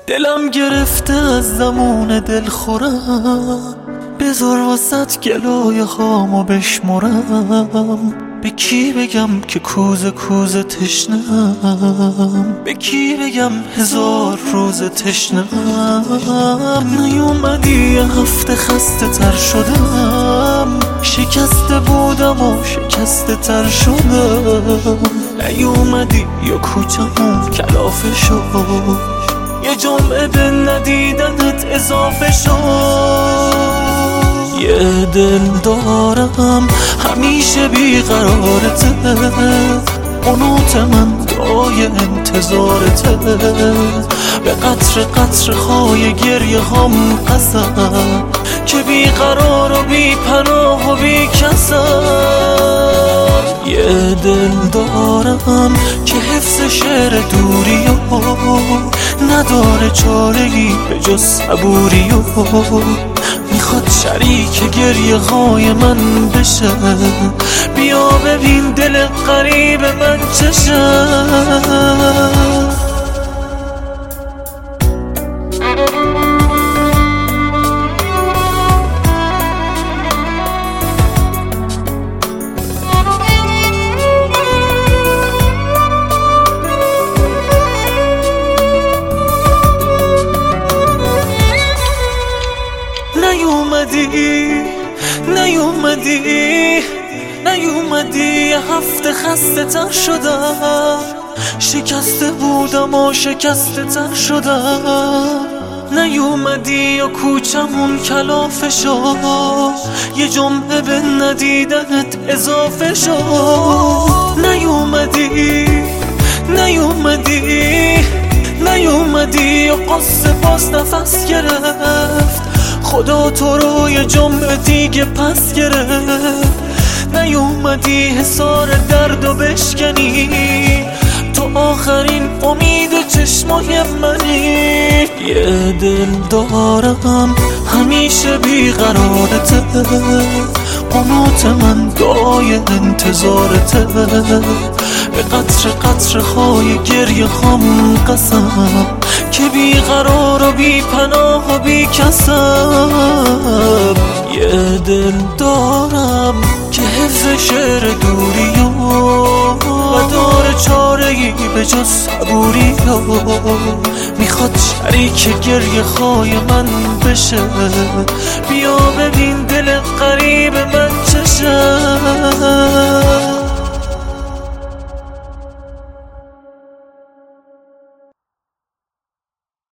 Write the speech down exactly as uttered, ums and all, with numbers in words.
دلم گرفته از زمان دلخورم، بذار واسط گلای خامو بشمرم. به کی بگم که کوزه کوزه تشنم، به کی بگم هزار روز تشنم. نیومدی یه هفته خسته تر شدم، شکسته بودم و شکسته تر شدم. نیومدی یا کوچمون کلافه شد، یه جمعه به ندیدنت اضافه شد. یه دل دارم همیشه بیقرارته، قنوت من دعای انتظارته. به قطر قطر خای گریه هم قسم که بیقرار و بی پناه و بی کسم. یه دل دارم که حفظ شعر دوری و نداره چاره‌ای به جز صبوری و میخواد شریک گریه های من بشه. بیا ببین دل غریب من چشه. نیومدی نیومدی نیومدی یه هفته خسته تر شدم، شکسته بودم و شکسته تر شدم. نیومدی یا کوچمون کلافه شد، یه جمعه به ندیدنت اضافه شد. نیومدی نیومدی نیومدی یا قصه باز نفس گرفت، خدا تو رو یه جمعه دیگه پس گرفت. نیومدی حصار درد و بشکنی، تو آخرین امید چشمای منی. یه دل دارم همیشه بیقرارته، قنوت من دعای انتظارته. به قطر قطر خای گریه خام قسم که بیقرار و بی پناه و بی کسم. یه دل دارم که حفظ شعر دوری و داره چاره‌ای به جز صبوری. میخواد شریک گریه های من بشه. بیا ببین دل غریب من چشه.